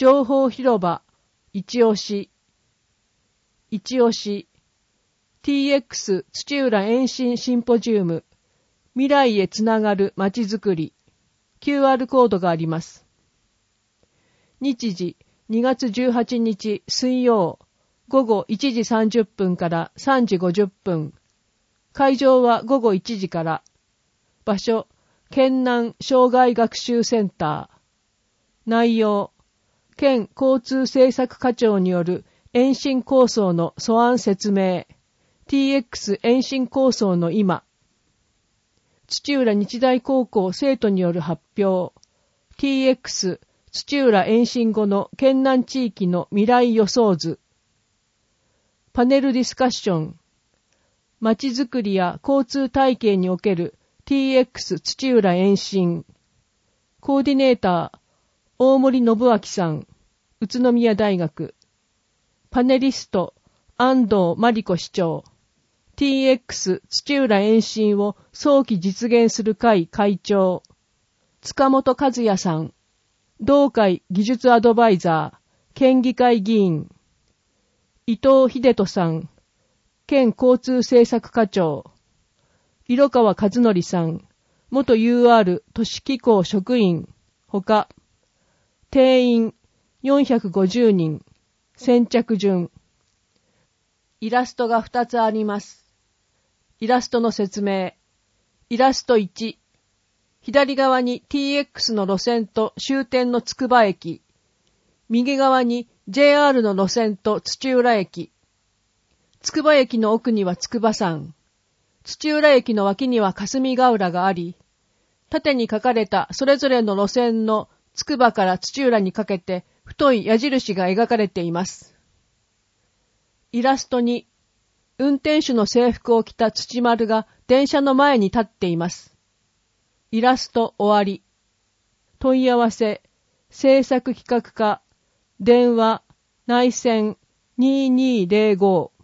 情報広場、一押し。TX 土浦延伸シンポジウム、未来へつながるまちづくり。QR コードがあります。日時、2月18日水曜、午後1時30分から3時50分。会場は午後1時から。場所、県南障害学習センター。内容、県交通政策課長による延伸構想の素案説明。TX 延伸構想の今。土浦日大高校生徒による発表。TX 土浦延伸後の県南地域の未来予想図。パネルディスカッション。まちづくりや交通体系における TX 土浦延伸。コーディネーター、大森信明さん、宇都宮大学。パネリスト、安藤真理子市長。TX 土浦延伸を早期実現する会会長。塚本和也さん。同会技術アドバイザー、県議会議員。伊藤秀人さん。県交通政策課長。色川和則さん。元 UR 都市機構職員。ほか。定員450人。先着順。イラストが2つあります。イラストの説明。イラスト1。左側に TX の路線と終点のつくば駅。右側に JR の路線と土浦駅。つくば駅の奥には筑波山。土浦駅の脇には霞ヶ浦があり、縦に書かれたそれぞれの路線のつくばから土浦にかけて太い矢印が描かれています。イラストに、運転手の制服を着た土丸が電車の前に立っています。イラスト終わり。問い合わせ、制作企画課、電話、内線2205